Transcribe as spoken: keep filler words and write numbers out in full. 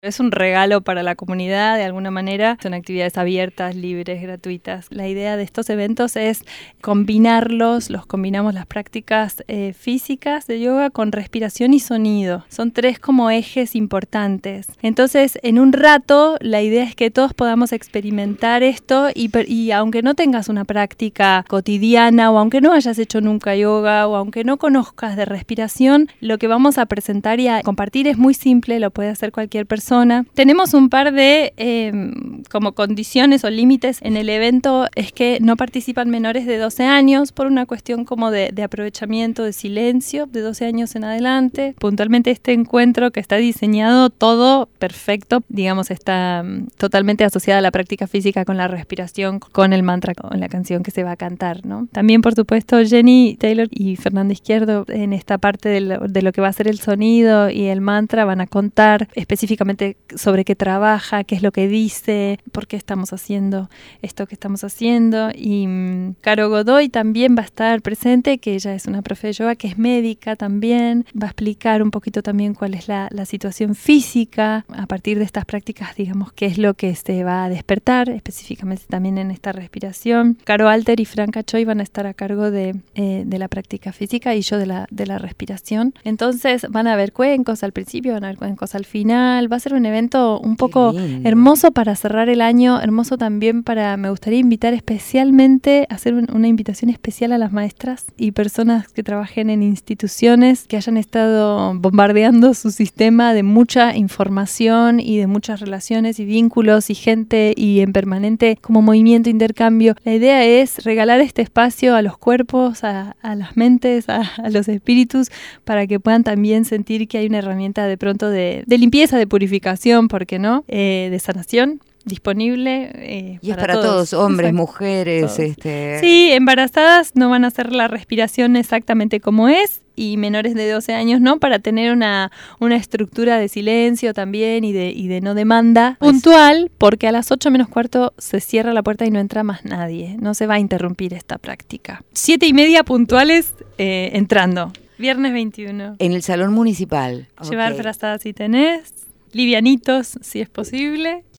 Es un regalo para la comunidad, de alguna manera. Son actividades abiertas, libres, gratuitas. La idea de estos eventos es combinarlos, los combinamos las prácticas eh, físicas de yoga con respiración y sonido. Son tres como ejes importantes. Entonces, en un rato, la idea es que todos podamos experimentar esto y, y aunque no tengas una práctica cotidiana o aunque no hayas hecho nunca yoga o aunque no conozcas de respiración, lo que vamos a presentar y a compartir es muy simple, lo puede hacer cualquier persona. Tenemos un par de eh, como condiciones o límites en el evento, es que no participan menores de doce años por una cuestión como de, de aprovechamiento, de silencio, de doce años en adelante. Puntualmente este encuentro que está diseñado todo perfecto, digamos, está um, totalmente asociada a la práctica física con la respiración, con el mantra, con la canción que se va a cantar, ¿no? También, por supuesto, Jenny Taylor y Fernanda Izquierdo en esta parte de lo, de lo que va a ser el sonido y el mantra van a contar específicamente sobre qué trabaja, qué es lo que dice, por qué estamos haciendo esto que estamos haciendo. Y um, Caro Godoy también va a estar presente, que ella es una profe de yoga, que es médica también, va a explicar un poquito también cuál es la, la situación física a partir de estas prácticas, digamos, qué es lo que se va a despertar, específicamente también en esta respiración. Caro Alter y Franca Choi van a estar a cargo de, eh, de la práctica física y yo de la, de la respiración. Entonces van a haber cuencos al principio, van a haber cuencos al final, va a ser un evento un poco hermoso para cerrar el año, hermoso también para, me gustaría invitar especialmente, hacer un, una invitación especial a las maestras y personas que trabajen en instituciones que hayan estado bombardeando su sistema de mucha información y de muchas relaciones y vínculos y gente y en permanente como movimiento, intercambio. La idea es regalar este espacio a los cuerpos, a, a las mentes, a, a los espíritus, para que puedan también sentir que hay una herramienta de pronto de, de limpieza, de purificación, ¿por qué no? Eh, de sanación disponible eh, y para es para todos, todos hombres, exacto, mujeres, todos. este Sí, embarazadas no van a hacer la respiración exactamente como es y menores de doce años no, para tener una, una estructura de silencio también y de, y de no demanda pues, puntual, porque a las ocho menos cuarto se cierra la puerta y no entra más nadie, no se va a interrumpir esta práctica. Siete y media puntuales eh, entrando, viernes veintiuno. En el salón municipal. Llevar okay. frazadas si tenés, livianitos si es posible.